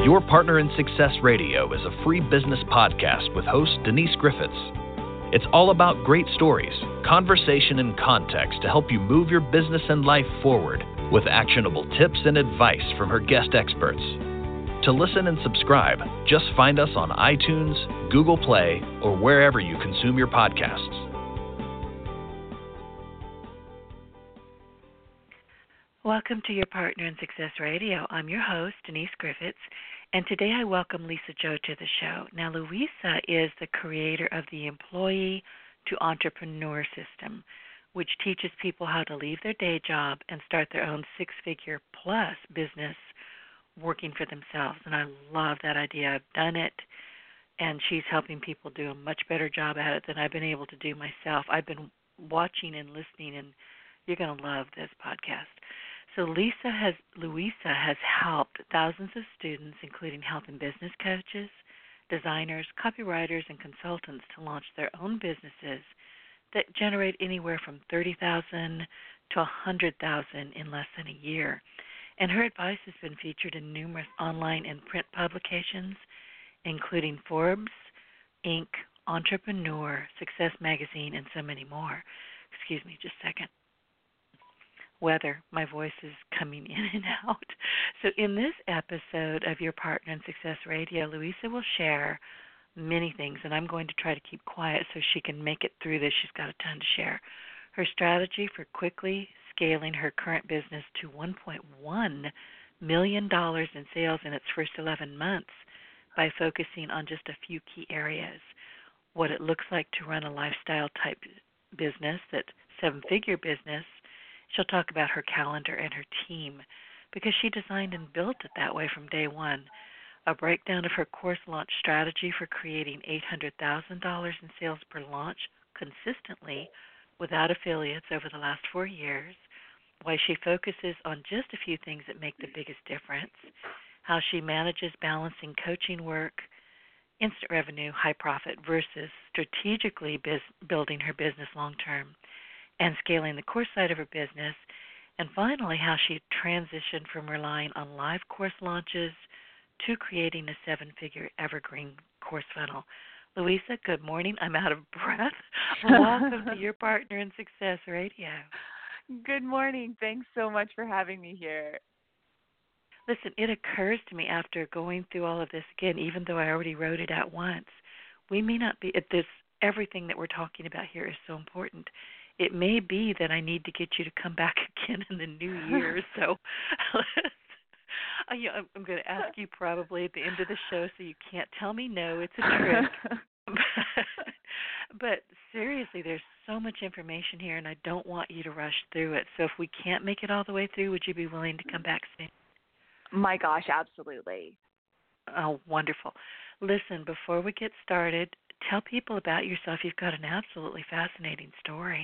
Your Partner in Success Radio is a free business podcast with host Denise Griffiths. It's all about great stories, conversation, and context to help you move your business and life forward with actionable tips and advice from her guest experts. To listen and subscribe, just find us on iTunes, Google Play, or wherever you consume your podcasts. Welcome to Your Partner in Success Radio. I'm your host, Denise Griffiths, and today I welcome Lisa Joe to the show. Now, Louisa is the creator of the Employee to Entrepreneur System, which teaches people how to leave their day job and start their own six-figure plus business working for themselves. And I love that idea. I've done it, and she's helping people do a much better job at it than I've been able to do myself. I've been watching and listening, and you're going to love this podcast. So Louisa has helped thousands of students, including health and business coaches, designers, copywriters, and consultants, to launch their own businesses that generate anywhere from $30,000 to $100,000 in less than a year. And her advice has been featured in numerous online and print publications, including Forbes, Inc., Entrepreneur, Success Magazine, and so many more. Excuse me just a second. Weather, my voice is coming in and out. So in this episode of Your Partner in Success Radio, Louisa will share many things, and I'm going to try to keep quiet so she can make it through this. She's got a ton to share. Her strategy for quickly scaling her current business to $1.1 million in sales in its first 11 months by focusing on just a few key areas. What it looks like to run a lifestyle-type business, that seven-figure business. She'll talk about her calendar and her team because she designed and built it that way from day one. A breakdown of her course launch strategy for creating $800,000 in sales per launch consistently without affiliates over the last 4 years. Why she focuses on just a few things that make the biggest difference. How she manages balancing coaching work, instant revenue, high profit versus strategically building her business long term, and scaling the course side of her business, and finally how she transitioned from relying on live course launches to creating a seven-figure evergreen course funnel. Louisa, good morning. I'm out of breath. Welcome to Your Partner in Success Radio. Good morning. Thanks so much for having me here. Listen, it occurs to me after going through all of this again, even though I already wrote it out once, we may not be at this. Everything that we're talking about here is so important. It may be that I need to get you to come back again in the new year. So I'm going to ask you probably at the end of the show, so you can't tell me no. It's a trick. But seriously, there's so much information here, and I don't want you to rush through it. So if we can't make it all the way through, would you be willing to come back soon? My gosh, absolutely. Oh, wonderful. Listen, before we get started, tell people about yourself. You've got an absolutely fascinating story.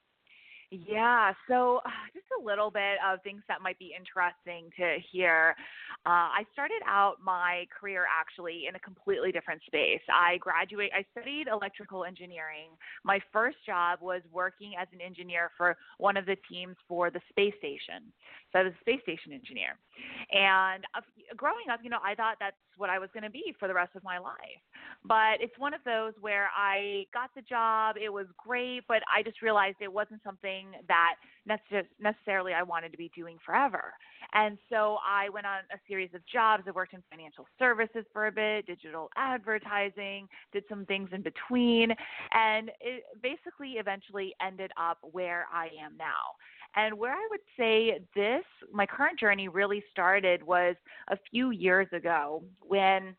Yeah, so just a little bit of things that might be interesting to hear. I started out my career actually in a completely different space. I studied electrical engineering. My first job was working as an engineer for one of the teams for the space station. So I was a space station engineer. And growing up, I thought that's what I was going to be for the rest of my life. But it's one of those where I got the job, it was great, but I just realized it wasn't something that necessarily I wanted to be doing forever. And so I went on a series of jobs. I worked in financial services for a bit, digital advertising, did some things in between, and it basically eventually ended up where I am now. And where I would say my current journey really started was a few years ago when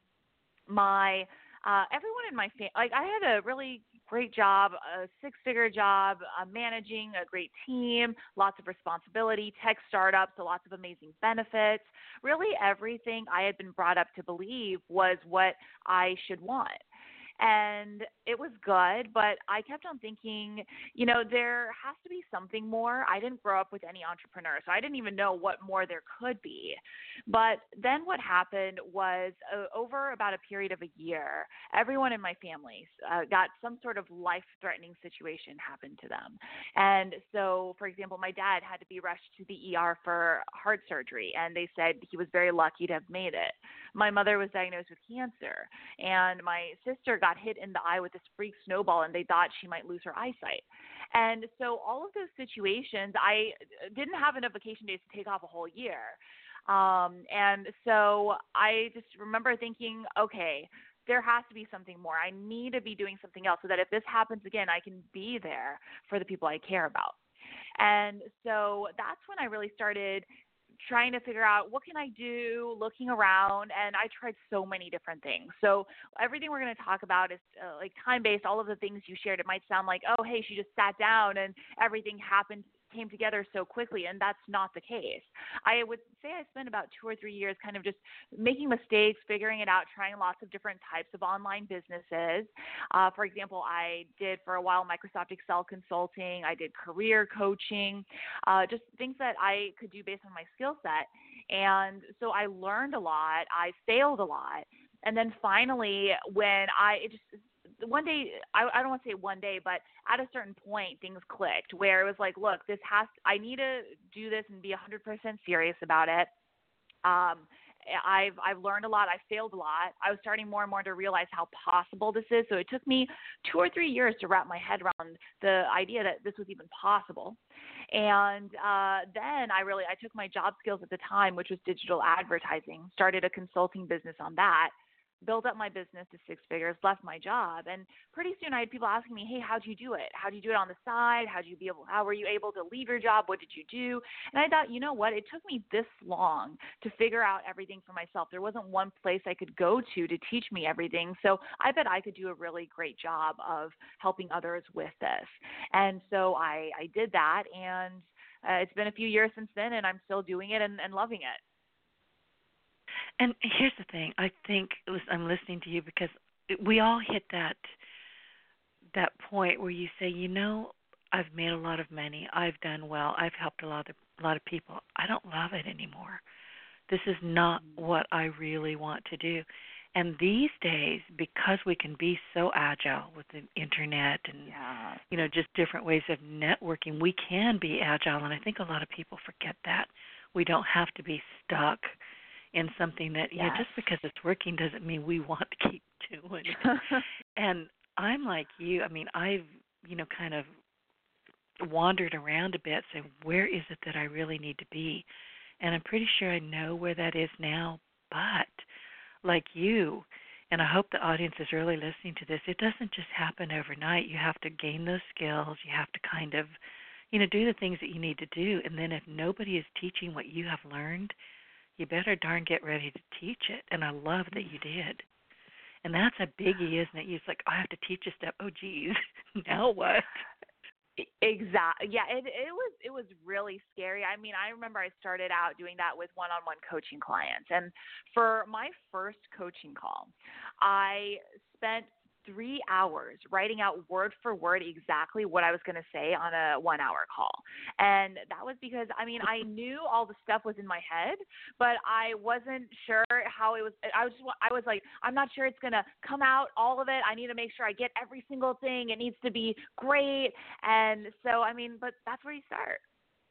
everyone in my family, I had a really great job, a six-figure job, managing a great team, lots of responsibility, tech startups, so lots of amazing benefits. Really everything I had been brought up to believe was what I should want. And it was good, but I kept on thinking, there has to be something more. I didn't grow up with any entrepreneurs, so I didn't even know what more there could be. But then what happened was over about a period of a year, everyone in my family got some sort of life-threatening situation happen to them. And so, for example, my dad had to be rushed to the ER for heart surgery, and they said he was very lucky to have made it. my mother was diagnosed with cancer, and my sister got hit in the eye with this freak snowball, and they thought she might lose her eyesight. And so all of those situations, I didn't have enough vacation days to take off a whole year. And so I just remember thinking, okay, there has to be something more. I need to be doing something else so that if this happens again, I can be there for the people I care about. And so that's when I really started trying to figure out what can I do, looking around, and I tried so many different things. So everything we're going to talk about is like time-based. All of the things you shared, it might sound like, oh, hey, she just sat down and everything came together so quickly, and that's not the case. I would say I spent about 2 or 3 years kind of just making mistakes, figuring it out, trying lots of different types of online businesses. For example, I did for a while Microsoft Excel consulting. I did career coaching, just things that I could do based on my skill set. And so I learned a lot. I failed a lot. And then finally, one day, I don't want to say one day, but at a certain point, things clicked where it was like, look, I need to do this and be 100% serious about it. I've learned a lot. I failed a lot. I was starting more and more to realize how possible this is. So it took me 2 or 3 years to wrap my head around the idea that this was even possible. And then I took my job skills at the time, which was digital advertising, started a consulting business on that, built up my business to 6 figures, left my job. And pretty soon I had people asking me, hey, how'd you do it? How'd you do it on the side? How were you able to leave your job? What did you do? And I thought, you know what? It took me this long to figure out everything for myself. There wasn't one place I could go to teach me everything. So I bet I could do a really great job of helping others with this. And so I did that. And it's been a few years since then, and I'm still doing it and loving it. And here's the thing. I think I'm listening to you because we all hit that point where you say, you know, I've made a lot of money. I've done well. I've helped a lot of people. I don't love it anymore. This is not what I really want to do. And these days, because we can be so agile with the internet and, just different ways of networking, we can be agile. And I think a lot of people forget that. We don't have to be stuck in something that, just because it's working doesn't mean we want to keep doing it. And I'm like you. I mean, I've, kind of wandered around a bit saying, where is it that I really need to be? And I'm pretty sure I know where that is now. But like you, and I hope the audience is really listening to this, it doesn't just happen overnight. You have to gain those skills. You have to kind of, do the things that you need to do. And then if nobody is teaching what you have learned, you better darn get ready to teach it. And I love that you did. And that's a biggie, isn't it? It's like, I have to teach a step. Oh, geez, now what? Exactly. Yeah, it was really scary. I mean, I remember I started out doing that with one-on-one coaching clients. And for my first coaching call, I spent 3 hours writing out word for word exactly what I was going to say on a 1-hour call. And that was because, I knew all the stuff was in my head, but I wasn't sure how it was. I was like, I'm not sure it's going to come out, all of it. I need to make sure I get every single thing. It needs to be great. And so, but that's where you start.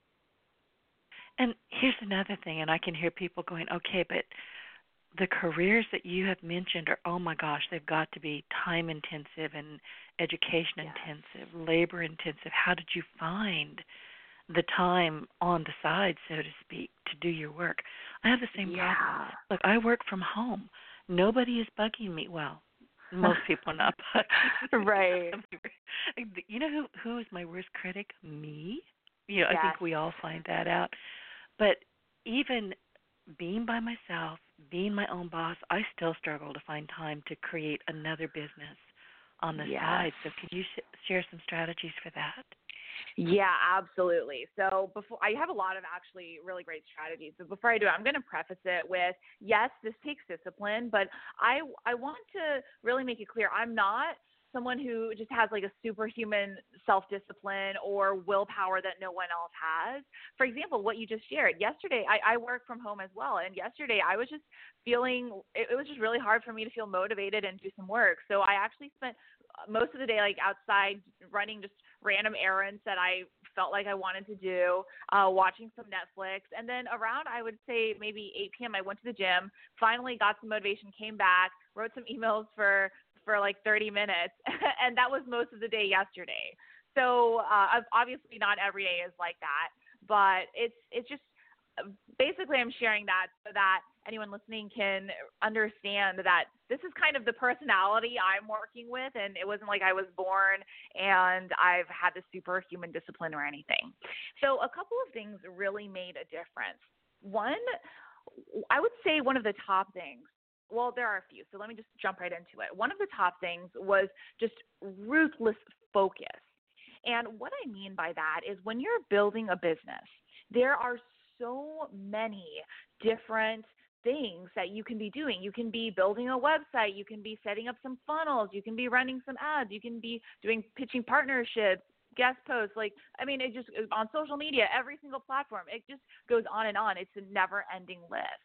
And here's another thing, and I can hear people going, okay, but the careers that you have mentioned are, oh my gosh, they've got to be time intensive and education intensive, labor intensive. How did you find the time on the side, so to speak, to do your work? I have the same problem. Look, I work from home. Nobody is bugging me. Well, most people are not bugging me. Right. You know who is my worst critic? Me. I think we all find that out. But even being by myself, being my own boss, I still struggle to find time to create another business on the side. So can you share some strategies for that? Yeah, absolutely. So I have a lot of actually really great strategies. But before I do it, I'm going to preface it with, yes, this takes discipline, but I want to really make it clear I'm not someone who just has like a superhuman self-discipline or willpower that no one else has. For example, what you just shared yesterday, I work from home as well. And yesterday I was just feeling, it was just really hard for me to feel motivated and do some work. So I actually spent most of the day like outside running just random errands that I felt like I wanted to do, watching some Netflix. And then around, I would say maybe 8 p.m., I went to the gym, finally got some motivation, came back, wrote some emails for like 30 minutes. And that was most of the day yesterday. So obviously not every day is like that, but it's just basically I'm sharing that so that anyone listening can understand that this is kind of the personality I'm working with, and it wasn't like I was born and I've had the superhuman discipline or anything. So a couple of things really made a difference. One, I would say one of the top things, well, there are a few, so let me just jump right into it. One of the top things was just ruthless focus. And what I mean by that is when you're building a business, there are so many different things that you can be doing. You can be building a website. You can be setting up some funnels. You can be running some ads. You can be doing pitching partnerships, guest posts. It just on social media, every single platform. It just goes on and on. It's a never-ending list.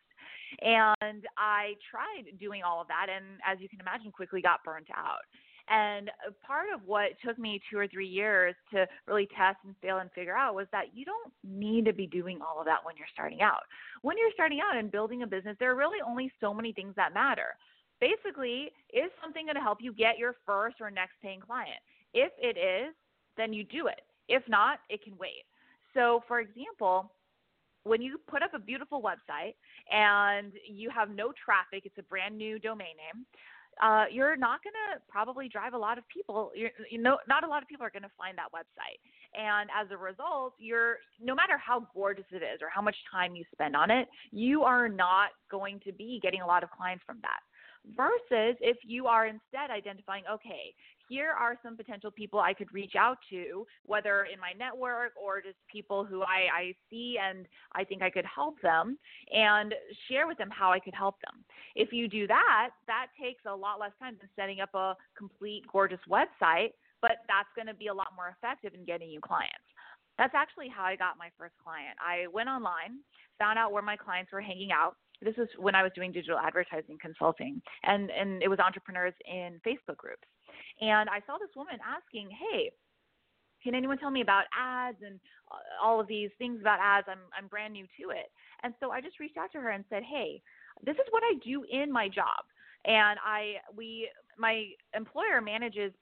And I tried doing all of that, and as you can imagine, quickly got burnt out. And part of what took me 2 or 3 years to really test and fail and figure out was that you don't need to be doing all of that when you're starting out. When you're starting out and building a business, there are really only so many things that matter. Basically, is something going to help you get your first or next paying client? If it is, then you do it. If not, it can wait. So, for example, when you put up a beautiful website and you have no traffic, it's a brand new domain name, you're not going to probably drive a lot of people. Not a lot of people are going to find that website. And as a result, no matter how gorgeous it is or how much time you spend on it, you are not going to be getting a lot of clients from that. Versus if you are instead identifying, okay, here are some potential people I could reach out to, whether in my network or just people who I see and I think I could help them, and share with them how I could help them. If you do that, that takes a lot less time than setting up a complete gorgeous website, but that's going to be a lot more effective in getting you clients. That's actually how I got my first client. I went online, found out where my clients were hanging out. This was when I was doing digital advertising consulting, and it was entrepreneurs in Facebook groups. And I saw this woman asking, hey, can anyone tell me about ads and all of these things about ads? I'm brand new to it. And so I just reached out to her and said, hey, this is what I do in my job. And my employer manages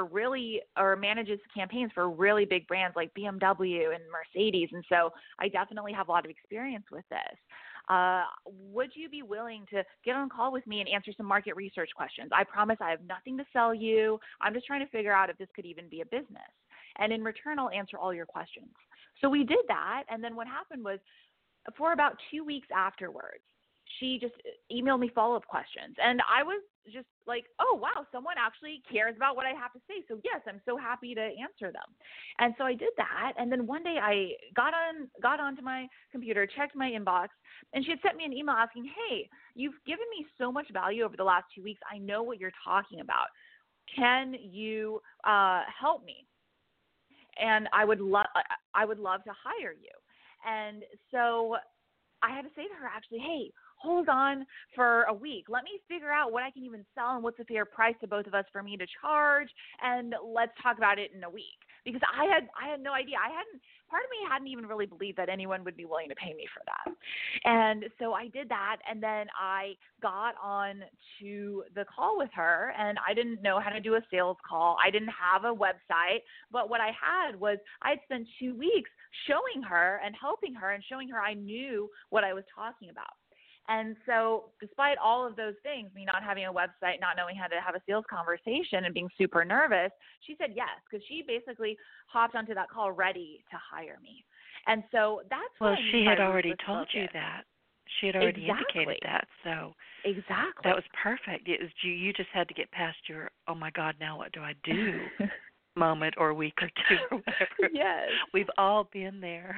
manages campaigns for really big brands like BMW and Mercedes. And so I definitely have a lot of experience with this. Would you be willing to get on a call with me and answer some market research questions? I promise I have nothing to sell you. I'm just trying to figure out if this could even be a business. And in return, I'll answer all your questions. So we did that. And then what happened was for about 2 weeks afterwards, she just emailed me follow-up questions. And I was just like, oh, wow, someone actually cares about what I have to say. So, yes, I'm so happy to answer them. And so I did that. And then one day I got onto my computer, checked my inbox, and she had sent me an email asking, hey, you've given me so much value over the last 2 weeks. I know what you're talking about. Can you help me? And I would love to hire you. And so I had to say to her, actually, hey, hold on for a week. Let me figure out what I can even sell and what's a fair price to both of us for me to charge, and let's talk about it in a week. Because I had no idea. Part of me hadn't even really believed that anyone would be willing to pay me for that. And so I did that, and then I got on to the call with her, and I didn't know how to do a sales call. I didn't have a website, but what I had was I had spent 2 weeks showing her and helping her and showing her I knew what I was talking about. And so despite all of those things, me not having a website, not knowing how to have a sales conversation and being super nervous, she said yes, because she basically hopped onto that call ready to hire me. And so that's well, what she had already told you that. She had already indicated that. So exactly. That was perfect. It was you just had to get past your, oh, my God, now what do I do moment or week or two or whatever. Yes. We've all been there.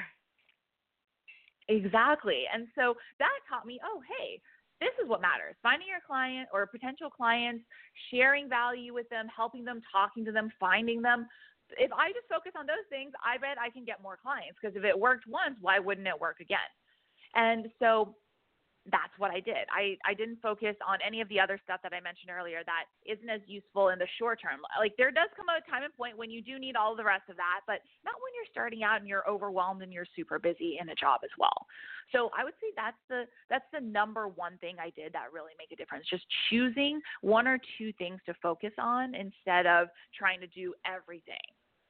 Exactly. And so that taught me, oh, hey, this is what matters. Finding your client or potential clients, sharing value with them, helping them, talking to them, finding them. If I just focus on those things, I bet I can get more clients, because if it worked once, why wouldn't it work again? And so that's what I did. I didn't focus on any of the other stuff that I mentioned earlier that isn't as useful in the short term. Like there does come a time and point when you do need all of the rest of that, but not when you're starting out and you're overwhelmed and you're super busy in a job as well. So I would say that's the number one thing I did that really make a difference. Just choosing one or two things to focus on instead of trying to do everything.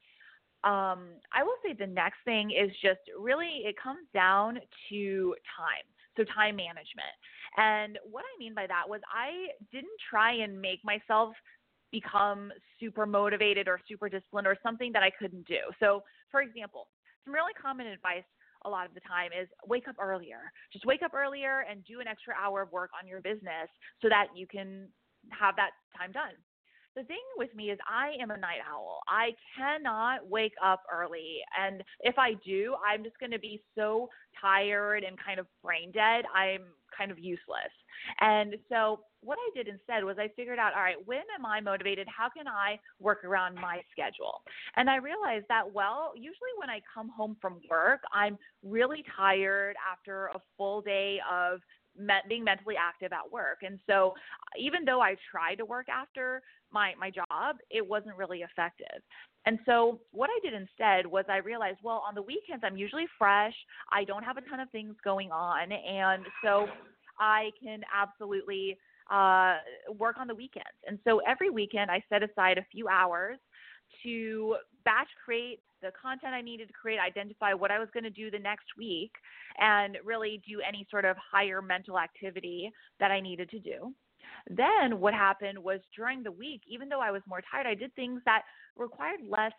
I will say the next thing is just really it comes down to time. So time management. And what I mean by that was I didn't try and make myself become super motivated or super disciplined or something that I couldn't do. So for example, some really common advice a lot of the time is wake up earlier. Just wake up earlier and do an extra hour of work on your business so that you can have that time done. The thing with me is I am a night owl. I cannot wake up early. And if I do, I'm just going to be so tired and kind of brain dead. I'm kind of useless. And so what I did instead was I figured out, all right, when am I motivated? How can I work around my schedule? And I realized that, well, usually when I come home from work, I'm really tired after a full day of being mentally active at work. And so even though I tried to work after my job, it wasn't really effective. And so what I did instead was I realized, well, on the weekends, I'm usually fresh. I don't have a ton of things going on. And so I can absolutely work on the weekends. And so every weekend I set aside a few hours to batch create the content I needed to create, identify what I was going to do the next week, and really do any sort of higher mental activity that I needed to do. Then what happened was during the week, even though I was more tired, I did things that required less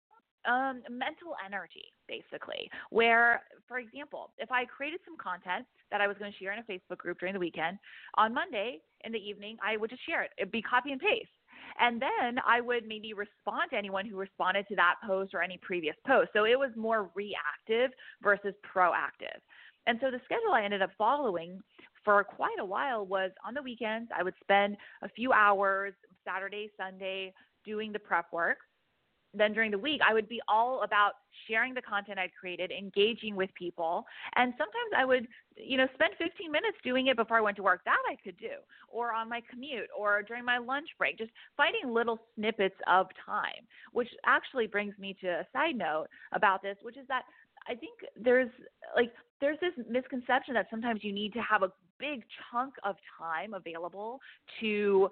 mental energy, basically, where, for example, if I created some content that I was going to share in a Facebook group during the weekend, on Monday in the evening, I would just share it. It'd be copy and paste. And then I would maybe respond to anyone who responded to that post or any previous post. So it was more reactive versus proactive. And so the schedule I ended up following for quite a while was on the weekends, I would spend a few hours, Saturday, Sunday, doing the prep work. Then during the week, I would be all about sharing the content I'd created, engaging with people. And sometimes I would, spend 15 minutes doing it before I went to work. That I could do, or on my commute, or during my lunch break, just finding little snippets of time, which actually brings me to a side note about this, which is that I think there's this misconception that sometimes you need to have a big chunk of time available to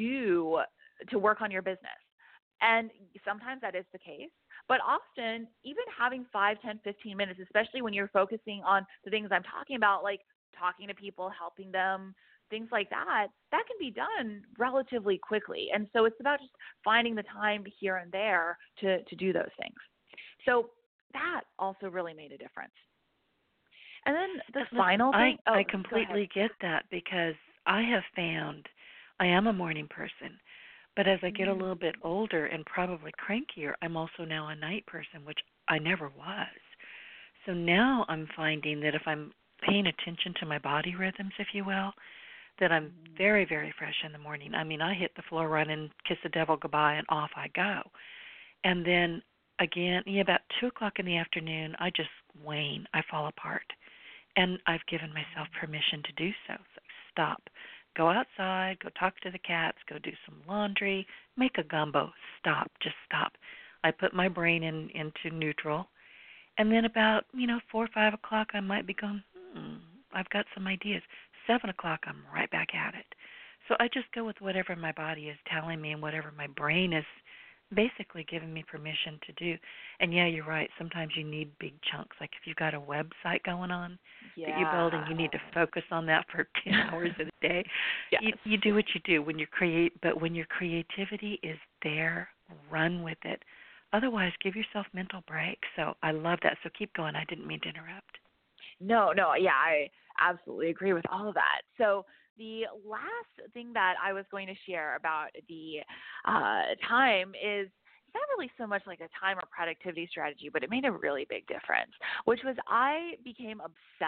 work on your business. And sometimes that is the case. But often, even having 5, 10, 15 minutes, especially when you're focusing on the things I'm talking about, like talking to people, helping them, things like that, that can be done relatively quickly. And so it's about just finding the time here and there to do those things. So that also really made a difference. And then the final thing. I completely get that, because I have found I am a morning person. But as I get a little bit older and probably crankier, I'm also now a night person, which I never was. So now I'm finding that if I'm paying attention to my body rhythms, if you will, that I'm very, very fresh in the morning. I mean, I hit the floor running, kiss the devil goodbye, and off I go. And then again, about 2 o'clock in the afternoon, I just wane. I fall apart. And I've given myself permission to do so. So stop. Go outside, go talk to the cats, go do some laundry, make a gumbo. Stop, just stop. I put my brain into neutral. And then about, 4 or 5 o'clock, I might be going, I've got some ideas. 7 o'clock, I'm right back at it. So I just go with whatever my body is telling me and whatever my brain is basically giving me permission to do. And yeah, you're right. Sometimes you need big chunks. Like if you've got a website going on that you're building, you need to focus on that for 10 hours a day. Yes. You do what you do when you create, but when your creativity is there, run with it. Otherwise, give yourself mental breaks. So I love that. So keep going. I didn't mean to interrupt. No, yeah, I absolutely agree with all of that. So the last thing that I was going to share about the time is it's not really so much like a time or productivity strategy, but it made a really big difference, which was I became obsessed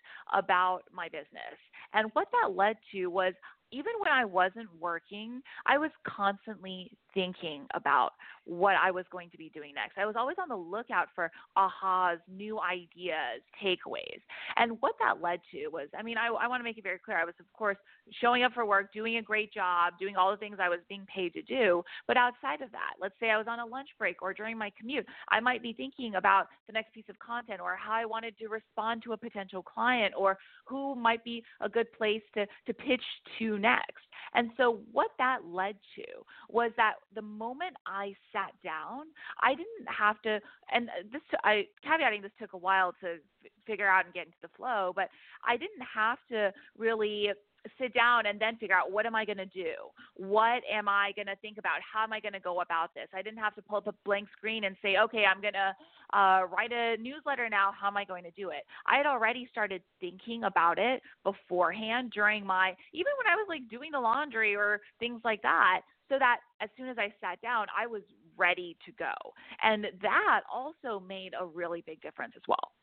about my business. And what that led to was, even when I wasn't working, I was constantly thinking about what I was going to be doing next. I was always on the lookout for ahas, new ideas, takeaways. And what that led to was, I mean, I want to make it very clear. I was, of course, showing up for work, doing a great job, doing all the things I was being paid to do. But outside of that, let's say I was on a lunch break or during my commute, I might be thinking about the next piece of content or how I wanted to respond to a potential client or who might be a good place to pitch to next. And so what that led to was that the moment I sat down, I didn't have to, and caveating this took a while to figure out and get into the flow, but I didn't have to really sit down and then figure out, what am I going to do? What am I going to think about? How am I going to go about this? I didn't have to pull up a blank screen and say, okay, I'm going to write a newsletter now. How am I going to do it? I had already started thinking about it beforehand even when I was like doing the laundry or things like that, so that as soon as I sat down, I was ready to go. And that also made a really big difference as well.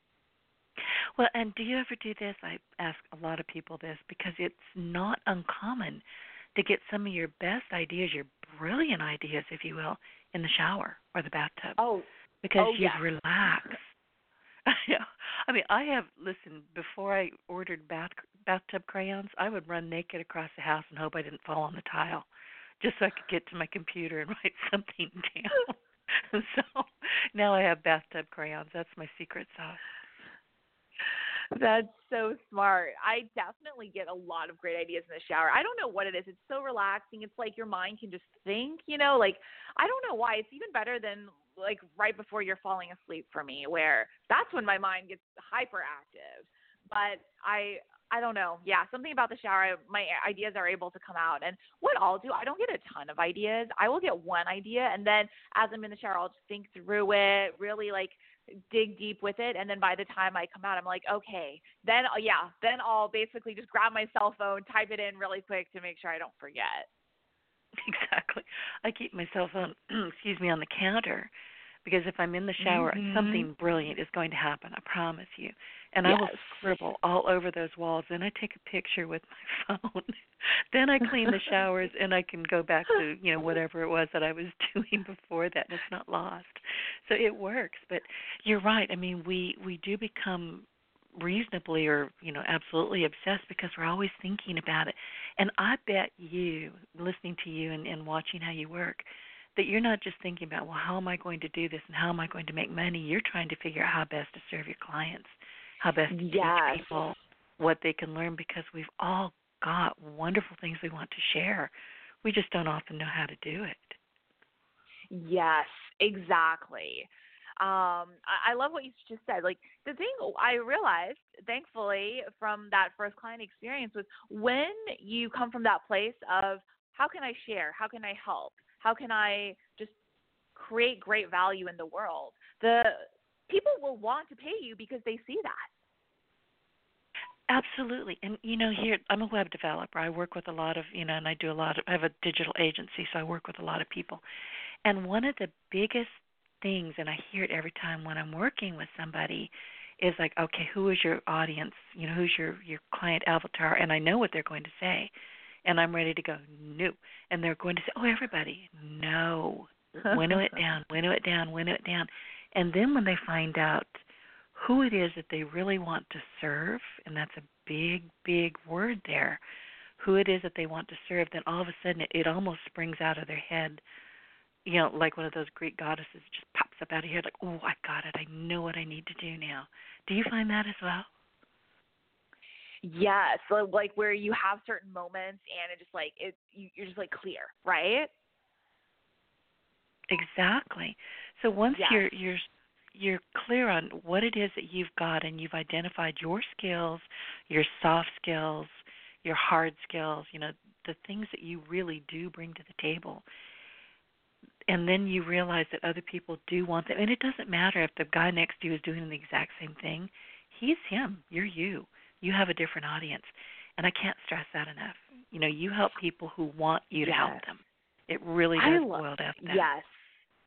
Well, and do you ever do this? I ask a lot of people this because it's not uncommon to get some of your best ideas, your brilliant ideas, if you will, in the shower or the bathtub. Because you've relaxed. Yeah. I mean, before I ordered bathtub crayons, I would run naked across the house and hope I didn't fall on the tile just so I could get to my computer and write something down. So now I have bathtub crayons. That's my secret sauce. That's so smart. I definitely get a lot of great ideas in the shower. I don't know what it is. It's so relaxing. It's like your mind can just think, like, I don't know why. It's even better than like right before you're falling asleep for me, where that's when my mind gets hyperactive. But I don't know. Yeah, something about the shower, my ideas are able to come out. And what I'll do, I don't get a ton of ideas. I will get one idea, and then as I'm in the shower, I'll just think through it, really like dig deep with it, and then by the time I come out, I'm like, okay, then I'll basically just grab my cell phone, type it in really quick to make sure I don't forget. Exactly. I keep my cell phone, on the counter, because if I'm in the shower, something brilliant is going to happen, I promise you. And I will scribble all over those walls. Then I take a picture with my phone. Then I clean the showers, and I can go back to, whatever it was that I was doing before that, and it's not lost. So it works. But you're right. I mean, we do become reasonably or, absolutely obsessed because we're always thinking about it. And I bet you, listening to you and watching how you work, that you're not just thinking about, well, how am I going to do this and how am I going to make money? You're trying to figure out how best to serve your clients, how best to teach people what they can learn, because we've all got wonderful things we want to share. We just don't often know how to do it. Yes, exactly. I love what you just said. Like, the thing I realized, thankfully, from that first client experience was, when you come from that place of, how can I share? How can I help? How can I just create great value in the world? The people will want to pay you because they see that. Absolutely. And, here, I'm a web developer. I work with a lot of, and I have a digital agency, so I work with a lot of people. And one of the biggest things, and I hear it every time when I'm working with somebody, is like, okay, who is your audience? Who's your client avatar? And I know what they're going to say. And I'm ready to go, no. And they're going to say, oh, everybody. No. Winnow it down, winnow it down, winnow it down. And then when they find out who it is that they really want to serve, and that's a big, big word there, who it is that they want to serve, then all of a sudden it almost springs out of their head, like one of those Greek goddesses just pops up out of here, like, oh, I got it. I know what I need to do now. Do you find that as well? Yes, so like where you have certain moments and it just like you're just like clear, right? Exactly. So once you're clear on what it is that you've got, and you've identified your skills, your soft skills, your hard skills, the things that you really do bring to the table, and then you realize that other people do want them, and it doesn't matter if the guy next to you is doing the exact same thing. He's him. You're you. You have a different audience. And I can't stress that enough. You help people who want you to help them. It really does boil down to that. Yes.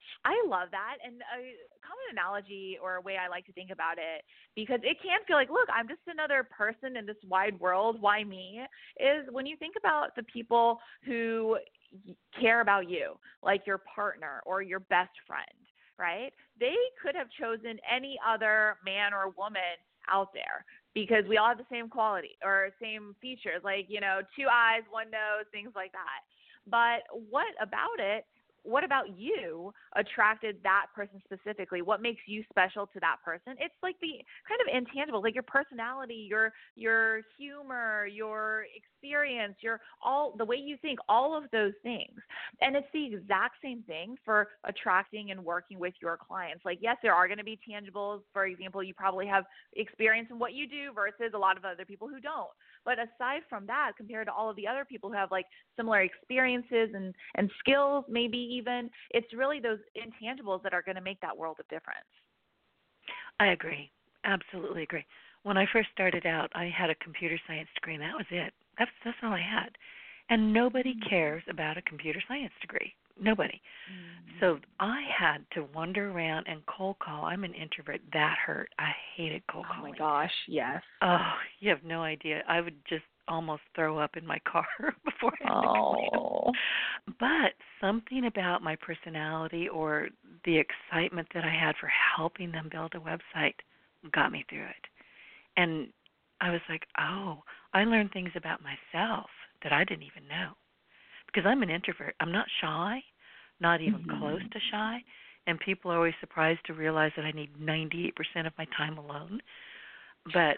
I love that. And a common analogy or a way I like to think about it, because it can feel like, look, I'm just another person in this wide world. Why me? Is when you think about the people who care about you, like your partner or your best friend, right? They could have chosen any other man or woman out there because we all have the same quality or same features, like, two eyes, one nose, things like that. But what about you attracted that person specifically? What makes you special to that person? It's like the kind of intangibles, like your personality, your humor, your experience, the way you think, all of those things. And it's the exact same thing for attracting and working with your clients. Like, yes, there are going to be tangibles. For example, you probably have experience in what you do versus a lot of other people who don't. But aside from that, compared to all of the other people who have like similar experiences and skills, maybe even, it's really those intangibles that are going to make that world of difference. I agree. Absolutely agree. When I first started out, I had a computer science degree, and that was it. That's all I had. And nobody cares about a computer science degree. Nobody. So I had to wander around and cold call. I'm an introvert. That hurt. I hated cold calling. Oh, my gosh, yes. Oh, you have no idea. I would just almost throw up in my car before I had to call them. But something about my personality or the excitement that I had for helping them build a website got me through it. And I was like, oh, I learned things about myself that I didn't even know. Because I'm an introvert. I'm not shy, not even close to shy. And people are always surprised to realize that I need 98% of my time alone. But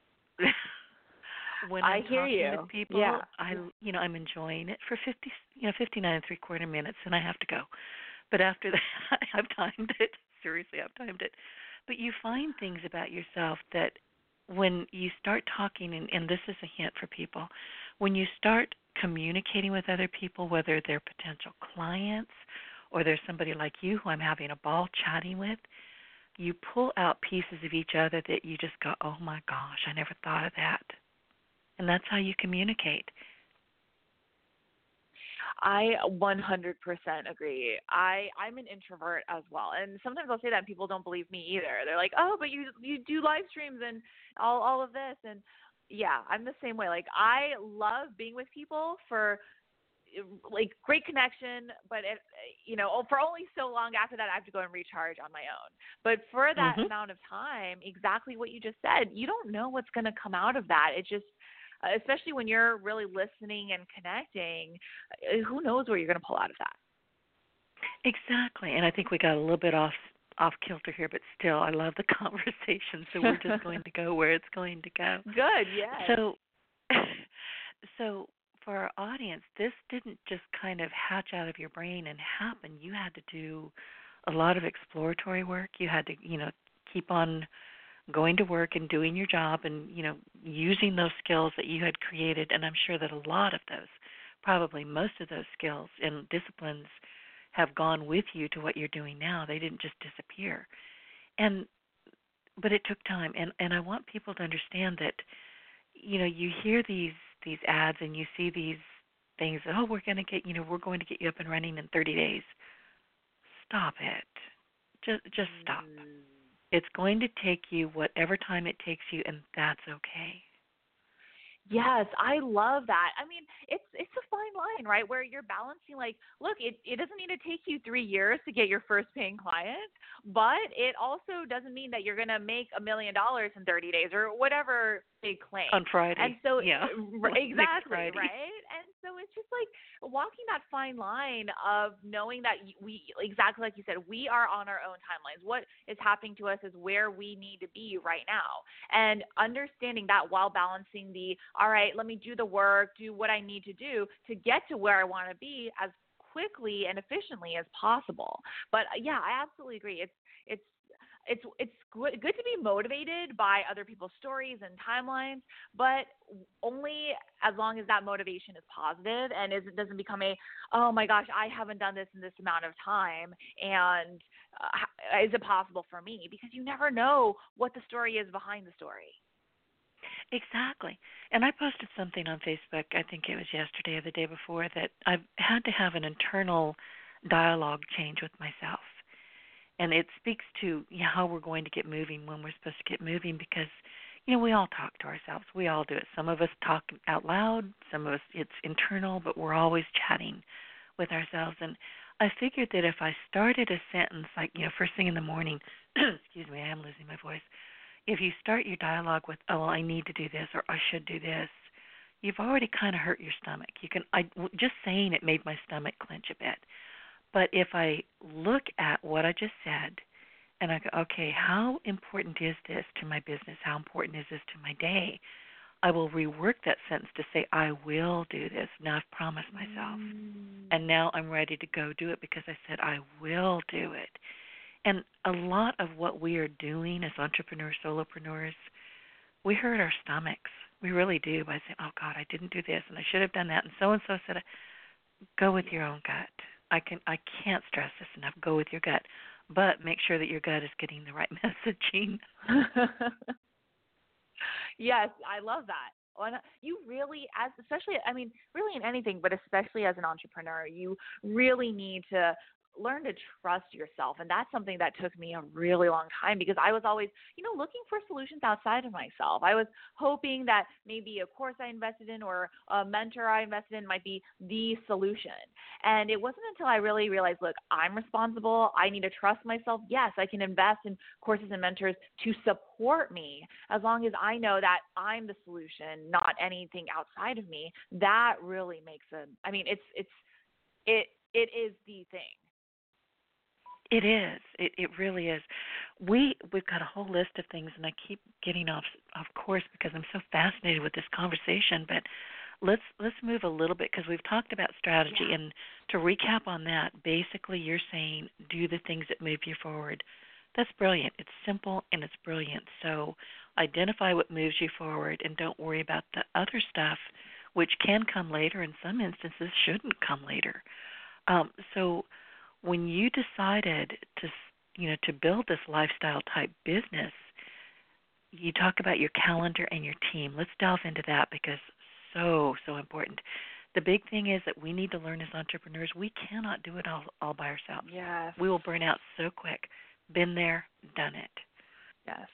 when I'm talking with people, I'm enjoying it for 59 and 3/4 minutes, and I have to go. But after that, I've timed it. Seriously, I've timed it. But you find things about yourself that when you start talking, and this is a hint for people, when you start communicating with other people, whether they're potential clients or there's somebody like you who I'm having a ball chatting with, you pull out pieces of each other that you just go, oh my gosh, I never thought of that. And that's how you communicate. I 100% agree. I'm an introvert as well. And sometimes I'll say that and people don't believe me either. They're like, oh, but you do live streams and all of this. And yeah, I'm the same way. Like, I love being with people for like great connection, but for only so long. After that, I have to go and recharge on my own. But for that amount of time, exactly what you just said, you don't know what's going to come out of that. It just, especially when you're really listening and connecting, who knows where you're going to pull out of that. Exactly. And I think we got a little bit off kilter here, but still, I love the conversation, so we're just going to go where it's going to go. Good, yeah. So for our audience, this didn't just kind of hatch out of your brain and happen. You had to do a lot of exploratory work. You had to, keep on going to work and doing your job and, using those skills that you had created. And I'm sure that a lot of those, probably most of those skills and disciplines have gone with you to what you're doing now. They didn't just disappear. But it took time. And I want people to understand that, you hear these ads and you see these things, we're going to get you up and running in 30 days. Stop it. Just stop. It's going to take you whatever time it takes you, and that's okay. Yes, I love that. I mean, it's a fine line, right, where you're balancing, like, look, it doesn't need to take you 3 years to get your first paying client, but it also doesn't mean that you're going to make $1 million in 30 days or whatever big claim. On Friday. And so, yeah. Exactly, right? And so it's just like walking that fine line of knowing that we, exactly like you said, we are on our own timelines. What is happening to us is where we need to be right now. And understanding that while balancing all right, let me do the work, do what I need to do to get to where I want to be as quickly and efficiently as possible. But yeah, I absolutely agree. It's good to be motivated by other people's stories and timelines, but only as long as that motivation is positive and it doesn't become oh my gosh, I haven't done this in this amount of time, and is it possible for me? Because you never know what the story is behind the story. Exactly. And I posted something on Facebook, I think it was yesterday or the day before, that I've had to have an internal dialogue change with myself. And it speaks to how we're going to get moving when we're supposed to get moving because, we all talk to ourselves. We all do it. Some of us talk out loud. Some of us, it's internal, but we're always chatting with ourselves. And I figured that if I started a sentence like, first thing in the morning, excuse me, I am losing my voice. If you start your dialogue with, oh, well, I need to do this or I should do this, you've already kind of hurt your stomach. Just saying it made my stomach clench a bit. But if I look at what I just said and I go, okay, how important is this to my business? How important is this to my day? I will rework that sentence to say, I will do this. Now I've promised myself. And now I'm ready to go do it because I said I will do it. And a lot of what we are doing as entrepreneurs, solopreneurs, we hurt our stomachs. We really do by saying, oh, God, I didn't do this and I should have done that. And so said, go with your own gut. I can't stress this enough. Go with your gut. But make sure that your gut is getting the right messaging. Yes, I love that. You really, really in anything, but especially as an entrepreneur, you really need to learn to trust yourself. And that's something that took me a really long time because I was always, looking for solutions outside of myself. I was hoping that maybe a course I invested in or a mentor I invested in might be the solution. And it wasn't until I really realized, look, I'm responsible. I need to trust myself. Yes, I can invest in courses and mentors to support me as long as I know that I'm the solution, not anything outside of me. That really makes it is the thing. It is. It really is. We've got a whole list of things, and I keep getting off course because I'm so fascinated with this conversation. But let's move a little bit because we've talked about strategy. And to recap on that, basically you're saying do the things that move you forward. That's brilliant. It's simple and it's brilliant. So identify what moves you forward and don't worry about the other stuff, which can come later. In some instances, shouldn't come later. So when you decided to build this lifestyle type business, you talk about your calendar and your team. Let's delve into that because so important. The big thing is that we need to learn as entrepreneurs, we cannot do it all by ourselves. Yes. We will burn out so quick. Been there, done it. Yes.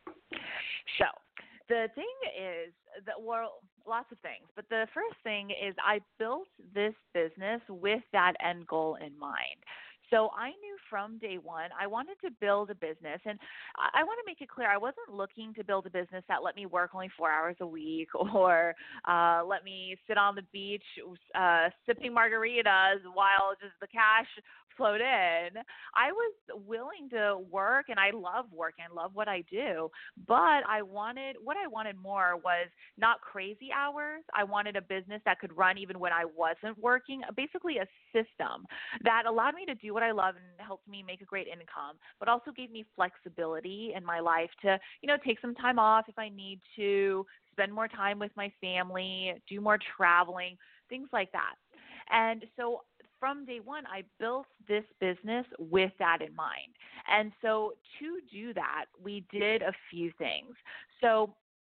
So the thing is that, lots of things, but the first thing is I built this business with that end goal in mind. So I knew from day one I wanted to build a business, and I want to make it clear I wasn't looking to build a business that let me work only 4 hours a week or let me sit on the beach sipping margaritas while just the cash flowed in. I was willing to work, and I love work and love what I do, but what I wanted more was not crazy hours. I wanted a business that could run even when I wasn't working, basically a system that allowed me to do what I love and helped me make a great income, but also gave me flexibility in my life to, take some time off if I need to, spend more time with my family, do more traveling, things like that. And so from day one, I built this business with that in mind. And so to do that, we did a few things. So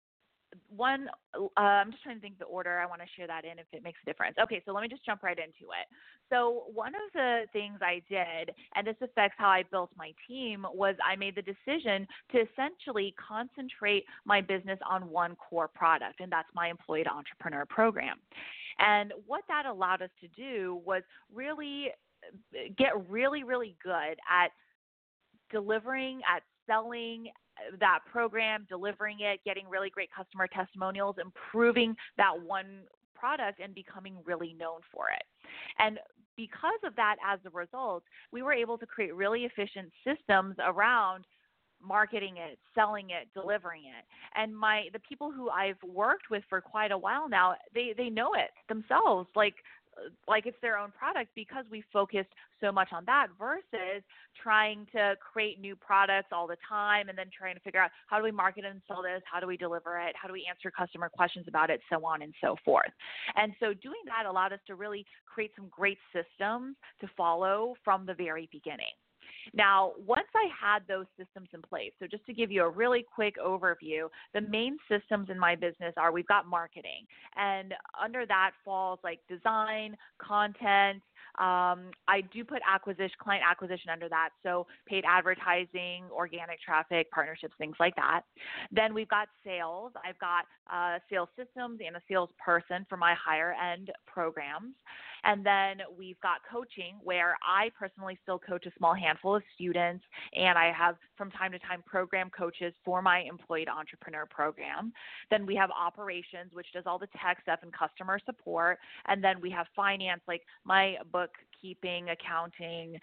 one, I'm just trying to think the order. I want to share that in if it makes a difference. Okay, so let me just jump right into it. So one of the things I did, and this affects how I built my team, was I made the decision to essentially concentrate my business on one core product, and that's my Employee to Entrepreneur program. And what that allowed us to do was really get really, really good at delivering, at selling that program, delivering it, getting really great customer testimonials, improving that one product, and becoming really known for it. And because of that, as a result, we were able to create really efficient systems around marketing it, selling it, delivering it. And the people who I've worked with for quite a while now, they know it themselves, like it's their own product, because we focused so much on that versus trying to create new products all the time and then trying to figure out how do we market and sell this, how do we deliver it, how do we answer customer questions about it, so on and so forth. And so doing that allowed us to really create some great systems to follow from the very beginning. Now, once I had those systems in place, so just to give you a really quick overview, the main systems in my business are we've got marketing, and under that falls like design, content, I do put client acquisition under that, so paid advertising, organic traffic, partnerships, things like that. Then we've got sales. I've got sales systems and a salesperson for my higher end programs. And then we've got coaching, where I personally still coach a small handful of students, and I have from time to time program coaches for my employee to entrepreneur program. Then we have operations, which does all the tech stuff and customer support. And then we have finance, like my bookkeeping, accounting,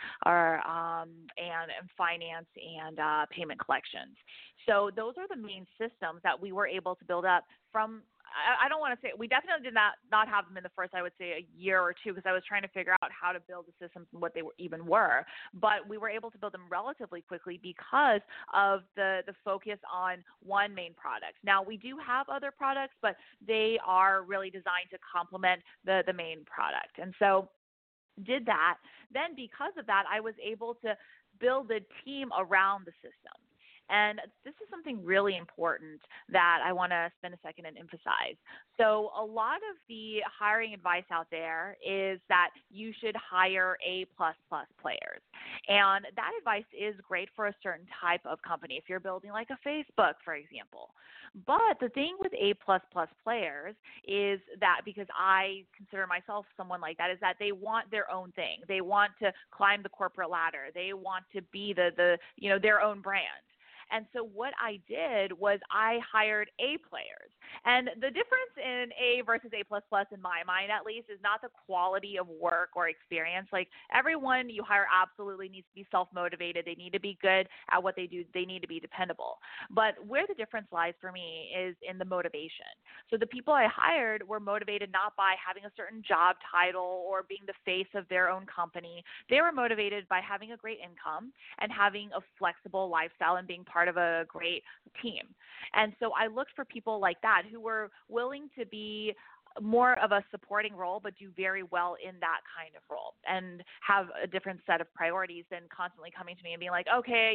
and finance and payment collections. So those are the main systems that we were able to build up from. I don't want to say we definitely did not have them in the first, I would say, a year or two, because I was trying to figure out how to build the systems and what they even were. But we were able to build them relatively quickly because of the focus on one main product. Now, we do have other products, but they are really designed to complement the main product. And so did that. Then because of that, I was able to build a team around the system. And this is something really important that I want to spend a second and emphasize. So a lot of the hiring advice out there is that you should hire A++ players. And that advice is great for a certain type of company, if you're building like a Facebook, for example. But the thing with A++ players is that, because I consider myself someone like that, is that they want their own thing. They want to climb the corporate ladder. They want to be their own brand. And so what I did was I hired A players. And the difference in A versus A++, in my mind at least, is not the quality of work or experience. Like, everyone you hire absolutely needs to be self-motivated. They need to be good at what they do. They need to be dependable. But where the difference lies for me is in the motivation. So the people I hired were motivated not by having a certain job title or being the face of their own company. They were motivated by having a great income and having a flexible lifestyle and being part of a great team. And so I looked for people like that who were willing to be more of a supporting role, but do very well in that kind of role and have a different set of priorities than constantly coming to me and being like, okay,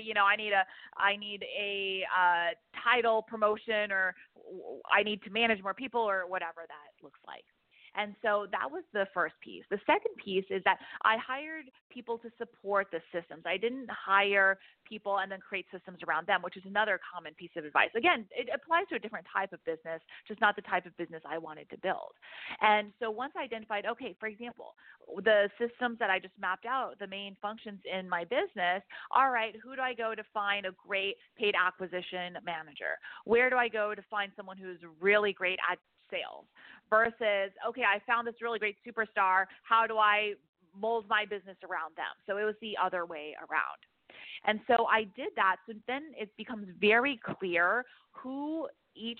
I need a title promotion, or I need to manage more people, or whatever that looks like. And so that was the first piece. The second piece is that I hired people to support the systems. I didn't hire people and then create systems around them, which is another common piece of advice. Again, it applies to a different type of business, just not the type of business I wanted to build. And so once I identified, okay, for example, the systems that I just mapped out, the main functions in my business, all right, who do I go to find a great paid acquisition manager? Where do I go to find someone who's really great at sales? Versus, okay, I found this really great superstar. How do I mold my business around them? So it was the other way around. And so I did that. So then it becomes very clear who is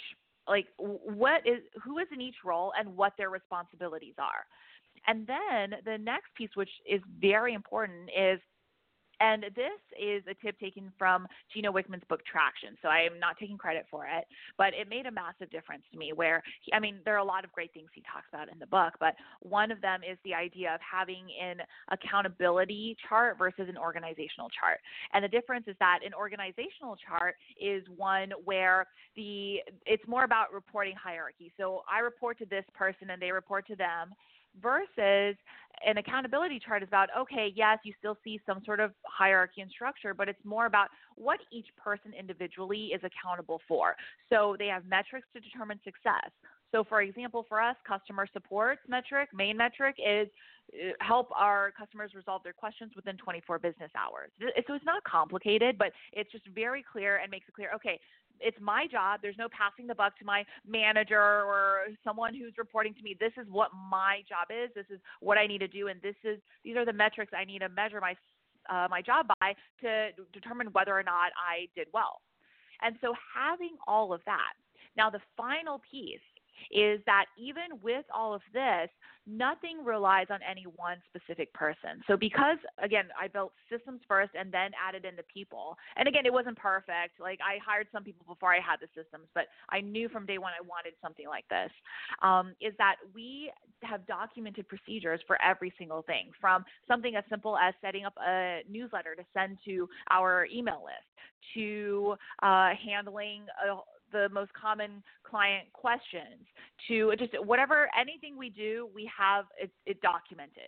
in each role and what their responsibilities are. And then the next piece, which is very important, is, and this is a tip taken from Gino Wickman's book, Traction. So I am not taking credit for it, but it made a massive difference to me where, there are a lot of great things he talks about in the book, but one of them is the idea of having an accountability chart versus an organizational chart. And the difference is that an organizational chart is one where it's more about reporting hierarchy. So I report to this person and they report to them, versus an accountability chart is about, okay, yes, you still see some sort of hierarchy and structure, but it's more about what each person individually is accountable for. So they have metrics to determine success. So for example, for us, customer support main metric is help our customers resolve their questions within 24 business hours. So it's not complicated, but it's just very clear and makes it clear, okay, it's my job. There's no passing the buck to my manager or someone who's reporting to me. This is what my job is. This is what I need to do. And these are the metrics I need to measure my job by to determine whether or not I did well. And so having all of that. Now, the final piece is that even with all of this, nothing relies on any one specific person. So because, again, I built systems first and then added in the people. And again, it wasn't perfect. Like, I hired some people before I had the systems, but I knew from day one I wanted something like this, is that we have documented procedures for every single thing, from something as simple as setting up a newsletter to send to our email list to handling the most common client questions, to just anything we do, we have it documented.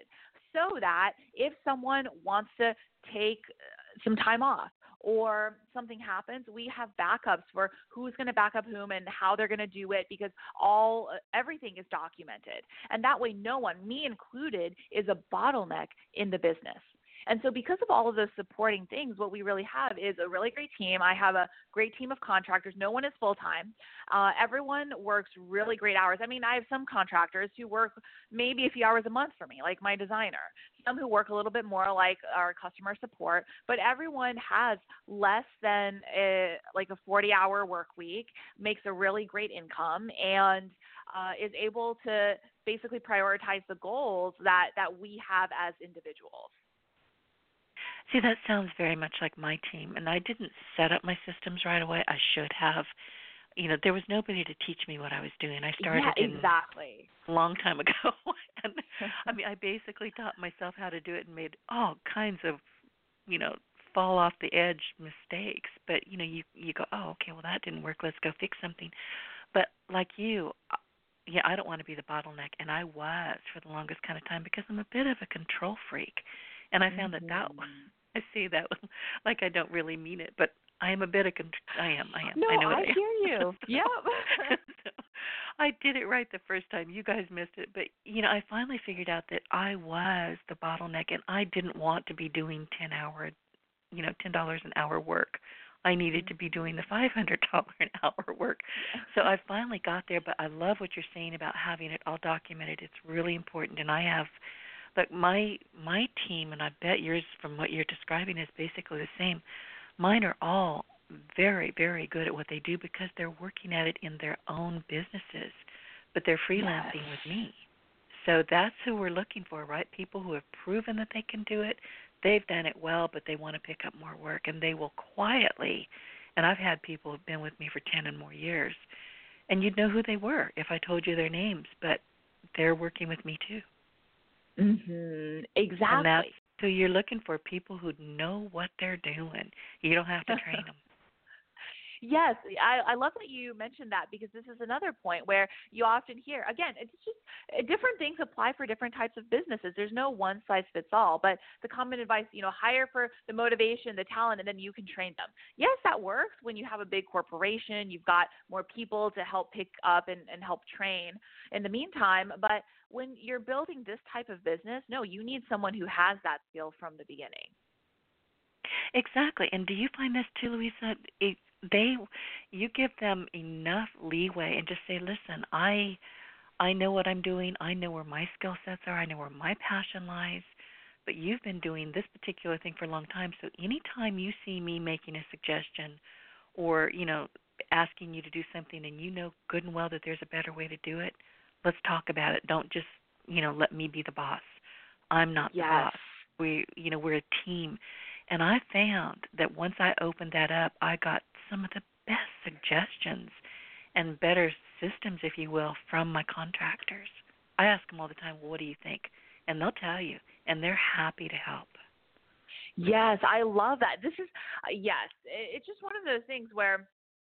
so that if someone wants to take some time off or something happens, we have backups for who's going to back up whom and how they're going to do it, because everything is documented. And that way no one, me included, is a bottleneck in the business. And so because of all of those supporting things, what we really have is a really great team. I have a great team of contractors. No one is full-time. Everyone works really great hours. I mean, I have some contractors who work maybe a few hours a month for me, like my designer. Some who work a little bit more, like our customer support. But everyone has less than a 40-hour work week, makes a really great income, and is able to basically prioritize the goals that we have as individuals. See, that sounds very much like my team, and I didn't set up my systems right away. I should have. There was nobody to teach me what I was doing. I started exactly. A long time ago. And I mean, I basically taught myself how to do it and made all kinds of, fall off the edge mistakes. But, you go, oh, okay, well, that didn't work. Let's go fix something. But like you, I don't want to be the bottleneck, and I was for the longest kind of time because I'm a bit of a control freak. And I found that I say that like I don't really mean it, but I am a bit of I am. No, I know I hear you. Yep. So I did it right the first time. You guys missed it, but I finally figured out that I was the bottleneck, and I didn't want to be doing $10 an hour work. I needed to be doing the $500 an hour work. So I finally got there, but I love what you're saying about having it all documented. It's really important, and I have. But my team, and I bet yours from what you're describing is basically the same, mine are all very, very good at what they do because they're working at it in their own businesses, but they're freelancing with me. So that's who we're looking for, right? People who have proven that they can do it. They've done it well, but they want to pick up more work, and they will quietly, and I've had people who've been with me for 10 and more years, and you'd know who they were if I told you their names, but they're working with me too. Exactly. And so you're looking for people who know what they're doing. You don't have to train them. Yes, I love that you mentioned that, because this is another point where you often hear, again, it's just different things apply for different types of businesses. There's no one size fits all, but the common advice, hire for the motivation, the talent, and then you can train them. Yes, that works when you have a big corporation, you've got more people to help pick up and help train in the meantime, but when you're building this type of business, no, you need someone who has that skill from the beginning. Exactly. And do you find this too, Louisa? You give them enough leeway and just say, listen, I know what I'm doing. I know where my skill sets are. I know where my passion lies. But you've been doing this particular thing for a long time. So anytime you see me making a suggestion or, asking you to do something and you know good and well that there's a better way to do it, let's talk about it. Don't just, let me be the boss. I'm not the boss. We're a team. And I found that once I opened that up, I got some of the best suggestions and better systems, if you will, from my contractors. I ask them all the time, well, what do you think? And they'll tell you, and they're happy to help. Yes, I love that. This is, yes, it's just one of those things where,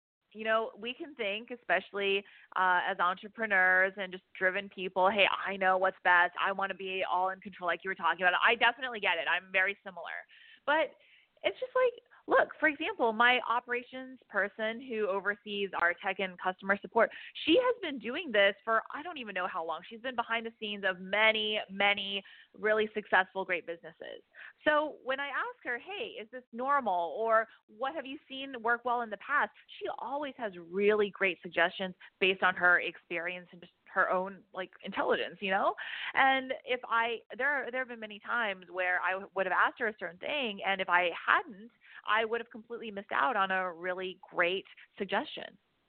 we can think, especially as entrepreneurs and just driven people, hey, I know what's best. I want to be all in control like you were talking about. I definitely get it. I'm very similar. But it's just like, look, for example, my operations person who oversees our tech and customer support, she has been doing this for I don't even know how long. She's been behind the scenes of many, many really successful, great businesses. So when I ask her, hey, is this normal, or what have you seen work well in the past, she always has really great suggestions based on her experience and just her own intelligence, And if there have been many times where I would have asked her a certain thing, and if I hadn't, I would have completely missed out on a really great suggestion.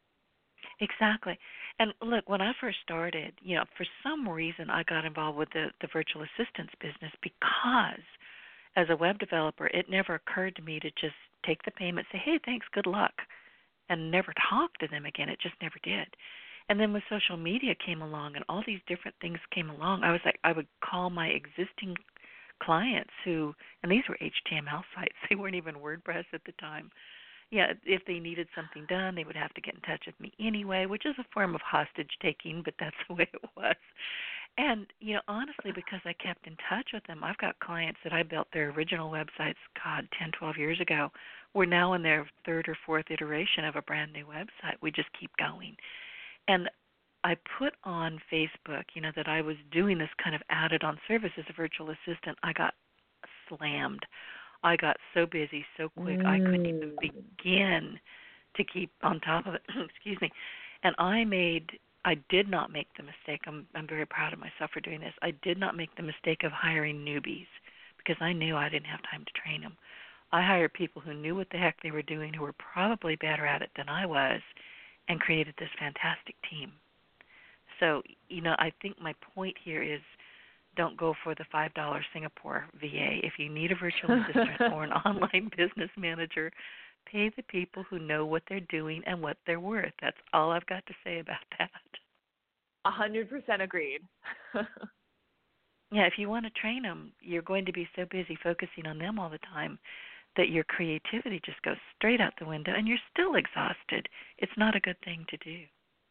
Exactly. And look, when I first started, for some reason I got involved with the virtual assistance business because as a web developer, it never occurred to me to just take the payment, say, hey, thanks, good luck, and never talk to them again. It just never did. And then when social media came along and all these different things came along, I was like, I would call my existing clients and these were HTML sites. They weren't even WordPress at the time. Yeah, if they needed something done, they would have to get in touch with me anyway, which is a form of hostage taking, but that's the way it was. And, honestly, because I kept in touch with them, I've got clients that I built their original websites, 10, 12 years ago. We're now in their third or fourth iteration of a brand new website. We just keep going. And I put on Facebook, that I was doing this kind of added on service as a virtual assistant. I got slammed. I got so busy so quick I couldn't even begin to keep on top of it. Excuse me. And I did not make the mistake. I'm very proud of myself for doing this. I did not make the mistake of hiring newbies because I knew I didn't have time to train them. I hired people who knew what the heck they were doing, who were probably better at it than I was, and created this fantastic team. So, I think my point here is don't go for the $5 Singapore VA. If you need a virtual assistant or an online business manager, pay the people who know what they're doing and what they're worth. That's all I've got to say about that. 100% agreed. Yeah, if you want to train them, you're going to be so busy focusing on them all the time that your creativity just goes straight out the window and you're still exhausted. It's not a good thing to do.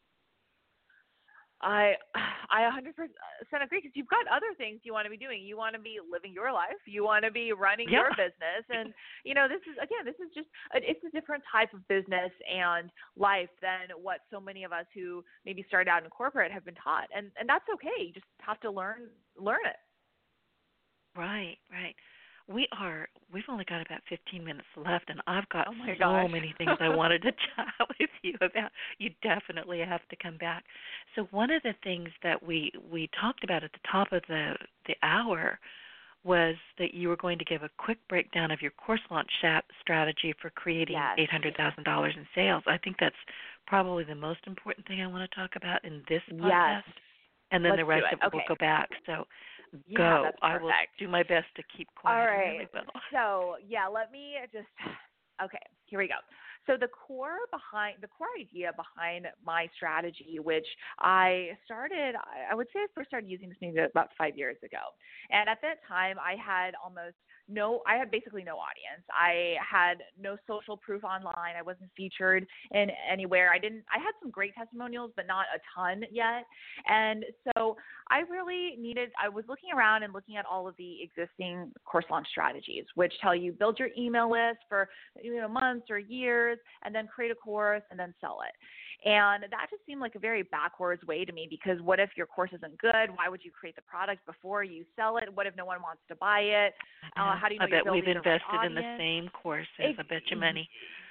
I 100% agree because you've got other things you want to be doing. You want to be living your life. You want to be running your business. And, this is just, it's a different type of business and life than what so many of us who maybe started out in corporate have been taught. And that's okay. You just have to learn it. Right. We've only got about 15 minutes left, and I've got many things I wanted to chat with you about. You definitely have to come back. So one of the things that we talked about at the top of the hour was that you were going to give a quick breakdown of your course launch strategy for creating $800,000 in sales. I think that's probably the most important thing I want to talk about in this podcast. Yes. And then Let's the rest do it. of it Okay. will go back. So Yeah, that's I will do my best to keep quiet. All right. Really well. So, let me just – okay, here we go. So the core idea behind my strategy, which I would say I first started using this maybe about 5 years ago. And at that time, I had basically no audience. I had no social proof online. I wasn't featured in anywhere. I had some great testimonials, but not a ton yet. And so I was looking around and looking at all of the existing course launch strategies, which tell you build your email list for months or years, and then create a course and then sell it. And that just seemed like a very backwards way to me because what if your course isn't good? Why would you create the product before you sell it? What if no one wants to buy it? How do you know I bet you're we've building the right invested in the audience? same courses. I bet you money.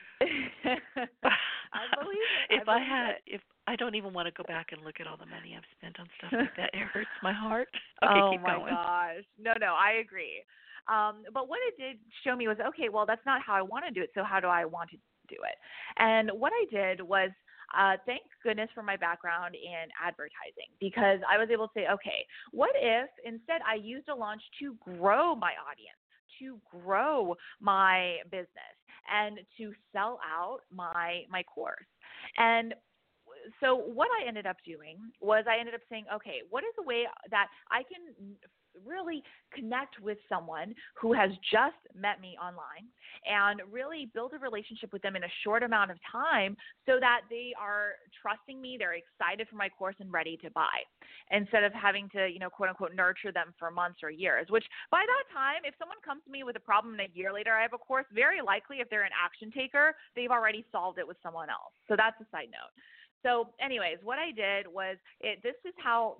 I believe it. If I don't even want to go back and look at all the money I've spent on stuff like that, it hurts my heart. Okay, keep going. Oh my gosh. No, I agree. But what it did show me was, okay, well, that's not how I want to do it. So how do I want to do it? And what I did was, thank goodness for my background in advertising, because I was able to say, okay, what if instead I used a launch to grow my audience, to grow my business, and to sell out my course? And so what I ended up doing was I ended up saying, okay, what is a way that I can really connect with someone who has just met me online and really build a relationship with them in a short amount of time so that they are trusting me, they're excited for my course and ready to buy, instead of having to, quote unquote, nurture them for months or years, which by that time, if someone comes to me with a problem and a year later I have a course, very likely if they're an action taker, they've already solved it with someone else. So that's a side note. So anyways, what I did was this is how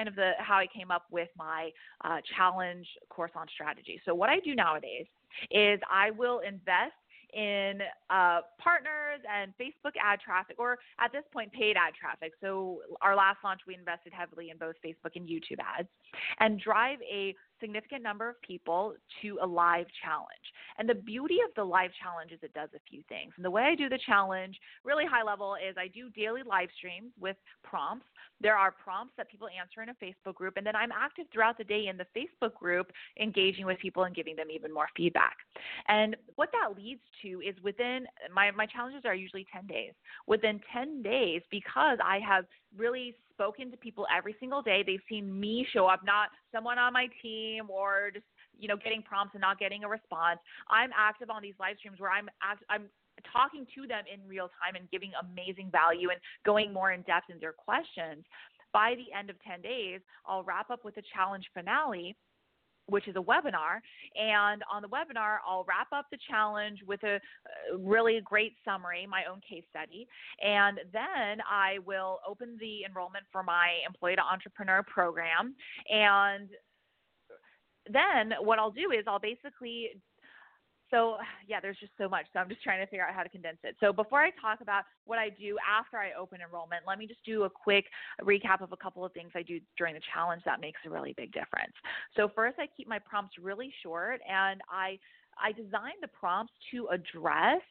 I came up with my challenge course launch strategy. So what I do nowadays is I will invest in partners and Facebook ad traffic, or at this point, paid ad traffic. So our last launch, we invested heavily in both Facebook and YouTube ads, and drive a significant number of people to a live challenge. And the beauty of the live challenge is it does a few things. And the way I do the challenge, really high level, is I do daily live streams with prompts. There are prompts that people answer in a Facebook group, and then I'm active throughout the day in the Facebook group, engaging with people and giving them even more feedback. And what that leads to is within my challenges are usually 10 days. Within 10 days, because I have really spoken to people every single day, they've seen me show up, not someone on my team or just getting prompts and not getting a response. I'm active on these live streams where I'm talking to them in real time and giving amazing value and going more in depth in their questions. by the end of 10 days, I'll wrap up with a challenge finale, which is a webinar. And on the webinar, I'll wrap up the challenge with a really great summary, my own case study. And then I will open the enrollment for my Employee to Entrepreneur program. And then what I'll do is I'll basically there's just so much. So I'm just trying to figure out how to condense it. So before I talk about what I do after I open enrollment, let me just do a quick recap of a couple of things I do during the challenge that makes a really big difference. So first, I keep my prompts really short, and I design the prompts to address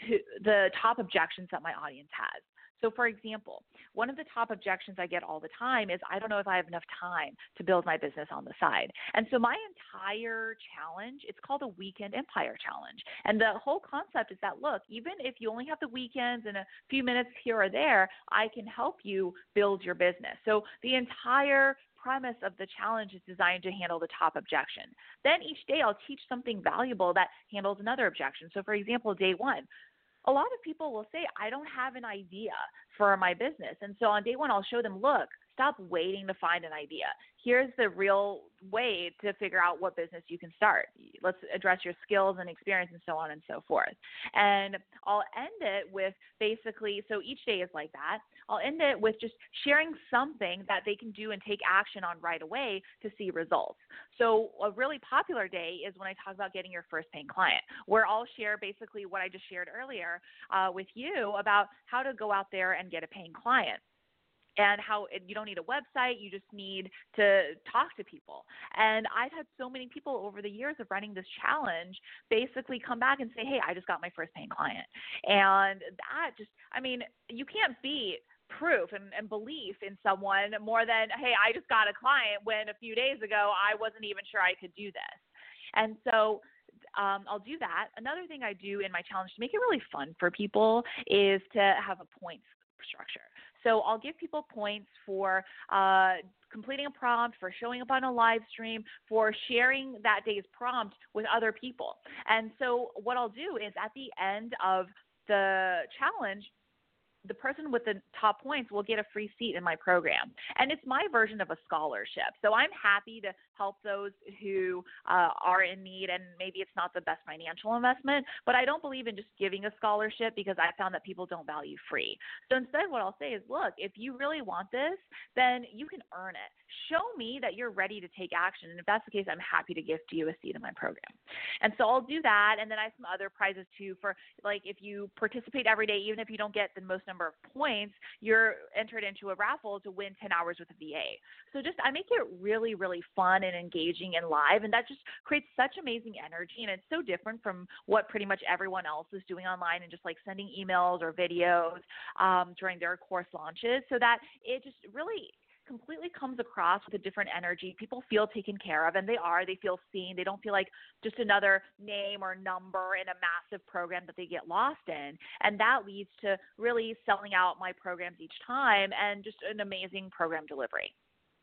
the top objections that my audience has. So for example, one of the top objections I get all the time is, I don't know if I have enough time to build my business on the side. And so my entire challenge, it's called a Weekend Empire Challenge. And the whole concept is that, look, even if you only have the weekends and a few minutes here or there, I can help you build your business. So the entire premise of the challenge is designed to handle the top objection. Then each day I'll teach something valuable that handles another objection. So for example, day one, a lot of people will say, I don't have an idea for my business. And so on day one, I'll show them, look, stop waiting to find an idea. Here's the real way to figure out what business you can start. Let's address your skills and experience and so on and so forth. And I'll end it with basically, so each day is like that. I'll end it with just sharing something that they can do and take action on right away to see results. So a really popular day is when I talk about getting your first paying client, where I'll share basically what I just shared earlier with you about how to go out there and get a paying client. And how you don't need a website, you just need to talk to people. And I've had so many people over the years of running this challenge basically come back and say, hey, I just got my first paying client. And that just, I mean, you can't beat proof and belief in someone more than, hey, I just got a client when a few days ago I wasn't even sure I could do this. And so I'll do that. Another thing I do in my challenge to make it really fun for people is to have a points structure. So I'll give people points for completing a prompt, for showing up on a live stream, for sharing that day's prompt with other people. And so what I'll do is at the end of the challenge, the person with the top points will get a free seat in my program. And it's my version of a scholarship. So I'm happy to help those who are in need, and maybe it's not the best financial investment, but I don't believe in just giving a scholarship because I found that people don't value free. So instead what I'll say is, look, if you really want this, then you can earn it. Show me that you're ready to take action. And if that's the case, I'm happy to gift you a seat in my program. And so I'll do that. And then I have some other prizes too for, like, if you participate every day, even if you don't get the most number of points, you're entered into a raffle to win 10 hours with a VA. So just, I make it really, really fun and engaging and live. And that just creates such amazing energy. And it's so different from what pretty much everyone else is doing online and just like sending emails or videos during their course launches, so that it just really completely comes across with a different energy. People feel taken care of, and they feel seen. They don't feel like just another name or number in a massive program that they get lost in. And that leads to really selling out my programs each time and just an amazing program delivery.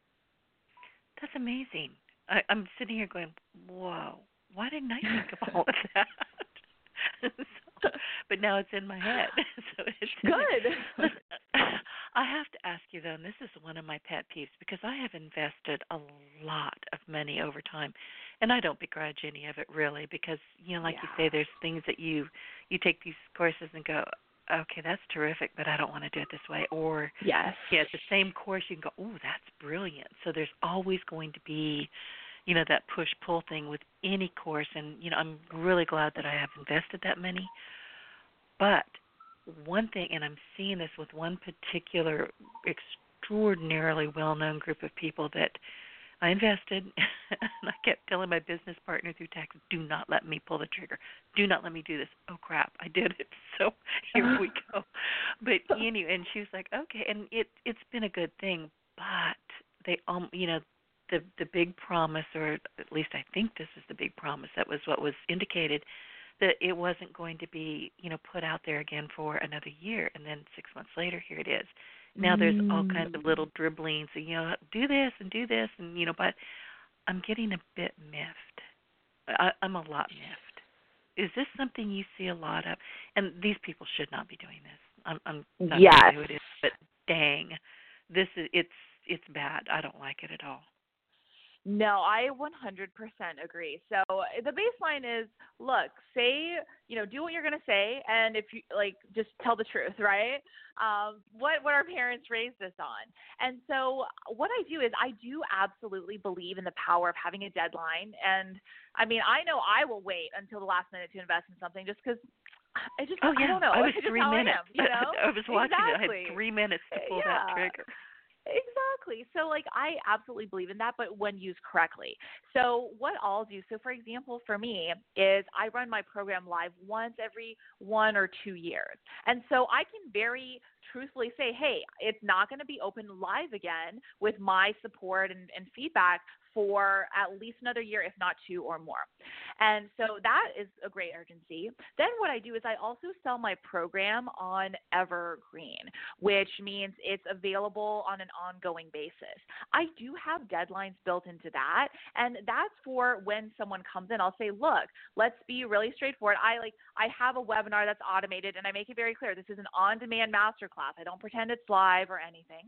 That's amazing. I'm sitting here going, whoa, why didn't I think of all of that? But now it's in my head. So it's good. I have to ask you, though, and this is one of my pet peeves, because I have invested a lot of money over time, and I don't begrudge any of it, really, because, you know, like you say, there's things that you take these courses and go, okay, that's terrific, but I don't want to do it this way. Or, it's the same course, you can go, oh, that's brilliant. So there's always going to be, you know, that push-pull thing with any course, and, you know, I'm really glad that I have invested that money. But one thing, and I'm seeing this with one particular extraordinarily well-known group of people, that I invested, and I kept telling my business partner through text, do not let me pull the trigger. Do not let me do this. Oh, crap, I did it. So here we go. But anyway, and she was like, okay, and it's been a good thing, but they, you know, the big promise, or at least I think this is the big promise, that was what was indicated, that it wasn't going to be, you know, put out there again for another year. And then 6 months later, here it is. Now there's all kinds of little dribblings, and, you know, do this, and, you know, but I'm getting a bit miffed. I'm a lot miffed. Is this something you see a lot of? And these people should not be doing this. I'm not sure who it is, but dang, this is, it's bad. I don't like it at all. No, I 100% agree. So the baseline is, look, say, do what you're going to say, and if you just tell the truth, right? What our parents raised us on. And so what I do is I do absolutely believe in the power of having a deadline. And I mean, I know I will wait until the last minute to invest in something just because I don't know. I was It's just 3 how minutes. I am, I was watching Exactly. it. I had 3 minutes to pull that trigger. Exactly. So I absolutely believe in that, but when used correctly. So what I'll do, so for example, for me is I run my program live once every 1 or 2 years. And so I can very truthfully say, hey, it's not going to be open live again with my support and feedback for at least another year, if not 2 or more. And so that is a great urgency. Then what I do is I also sell my program on Evergreen, which means it's available on an ongoing basis. I do have deadlines built into that, and that's for when someone comes in. I'll say, look, let's be really straightforward. I have a webinar that's automated, and I make it very clear this is an on-demand masterclass. I don't pretend it's live or anything.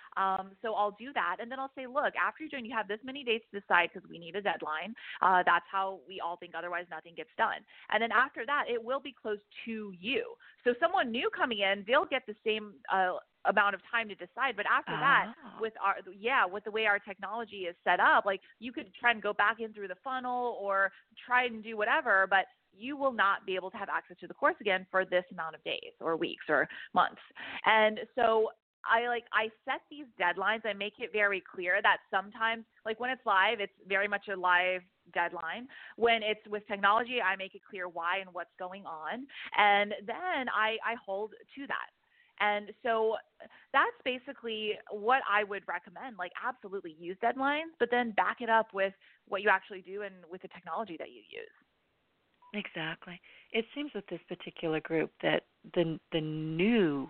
So I'll do that, and then I'll say, look, after you join, you have this many days to decide because we need a deadline. That's how we all think. Otherwise, nothing gets done. And then after that, it will be closed to you. So someone new coming in, they'll get the same amount of time to decide. But after that, with the way our technology is set up, you could try and go back in through the funnel or try and do whatever, but you will not be able to have access to the course again for this amount of days or weeks or months. And so I set these deadlines. I make it very clear that sometimes, when it's live, it's very much a live deadline. When it's with technology, I make it clear why and what's going on. And then I hold to that. And so that's basically what I would recommend. Absolutely use deadlines, but then back it up with what you actually do and with the technology that you use. Exactly. It seems with this particular group that the new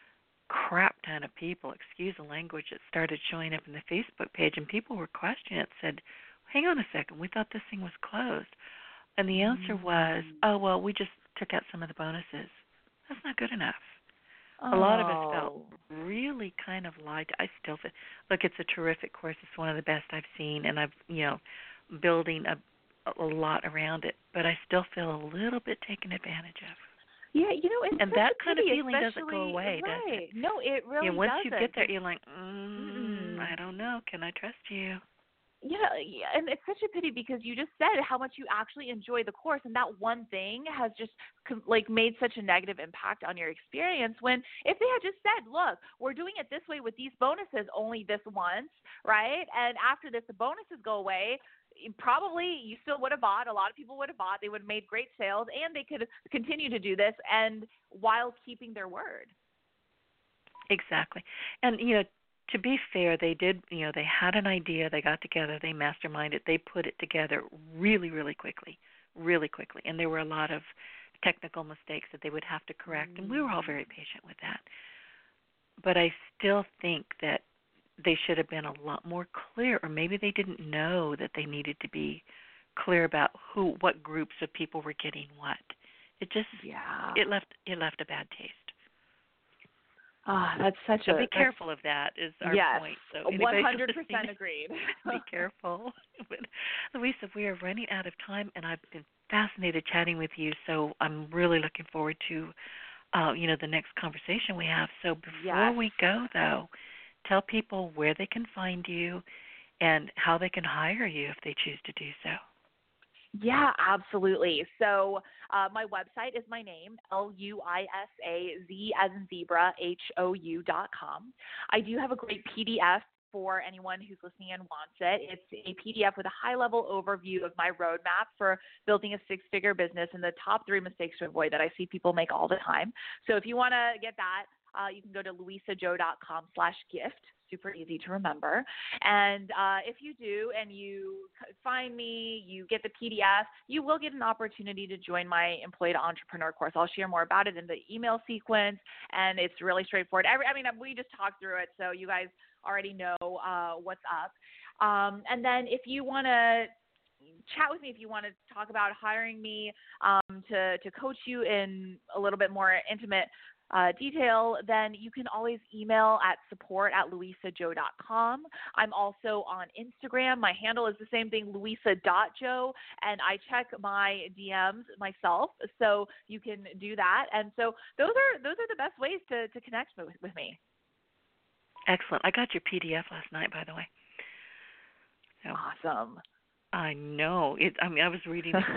crap ton of people, excuse the language, that started showing up in the Facebook page, and people were questioning it, said, hang on a second, we thought this thing was closed. And the answer was, oh, well, we just took out some of the bonuses. That's not good enough. A lot of us felt really kind of lied to. I still feel, look, it's a terrific course. It's one of the best I've seen, and I've, building a lot around it, but I still feel a little bit taken advantage of. Yeah, it's and that kind of feeling doesn't go away, right. does it? No, it really doesn't. Once you get there, you're like, I don't know. Can I trust you? Yeah, and it's such a pity because you just said how much you actually enjoy the course, and that one thing has just made such a negative impact on your experience. When if they had just said, look, we're doing it this way with these bonuses only this once, right? And after this, the bonuses go away. Probably you still would have bought. A lot of people would have bought. They would have made great sales, and they could continue to do this and while keeping their word. Exactly. And, to be fair, they did, they had an idea. They got together. They masterminded. They put it together really, really quickly. And there were a lot of technical mistakes that they would have to correct, and we were all very patient with that. But I still think that they should have been a lot more clear, or maybe they didn't know that they needed to be clear about what groups of people were getting what. It just it left a bad taste. That's such so be careful of that is our point. So 100% agreed. Be careful. But Louisa, we are running out of time, and I've been fascinated chatting with you. So I'm really looking forward to, the next conversation we have. So before we go, though, tell people where they can find you and how they can hire you if they choose to do so. Yeah, absolutely. So my website is my name, LUISAZ as in zebra, HOU.com. I do have a great PDF for anyone who's listening and wants it. It's a PDF with a high-level overview of my roadmap for building a six-figure business and the top 3 mistakes to avoid that I see people make all the time. So if you want to get that, you can go to louisajo.com/gift. Super easy to remember. And if you do and you find me, you get the PDF, you will get an opportunity to join my Employee to Entrepreneur course. I'll share more about it in the email sequence, and it's really straightforward. We just talked through it, so you guys already know what's up. And then if you want to chat with me, if you want to talk about hiring me to coach you in a little bit more intimate detail, then you can always email at support@louisajo.com. I'm also on Instagram. My handle is the same thing, louisa.jo, and I check my DMs myself, so you can do that. And so those are the best ways to connect with me. Excellent. I got your PDF last night, by the way. So, awesome. I know. I was reading it.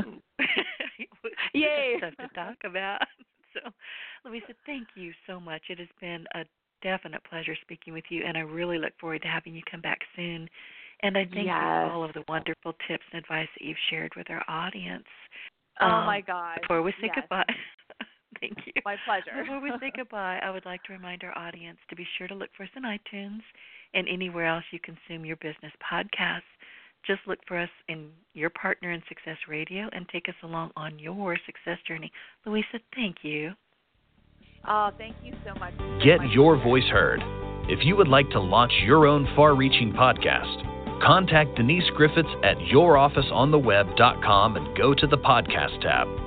Yay. Stuff to talk about. So, Louisa, thank you so much. It has been a definite pleasure speaking with you, and I really look forward to having you come back soon. And I thank you for all of the wonderful tips and advice that you've shared with our audience. Oh, my gosh. Before we say goodbye, thank you. My pleasure. Before we say goodbye, I would like to remind our audience to be sure to look for us on iTunes and anywhere else you consume your business podcasts. Just look for us in Your Partner in Success Radio and take us along on your success journey. Louisa, thank you. Oh, thank you so much. Get your voice heard. If you would like to launch your own far-reaching podcast, contact Denise Griffiths at yourofficeontheweb.com and go to the podcast tab.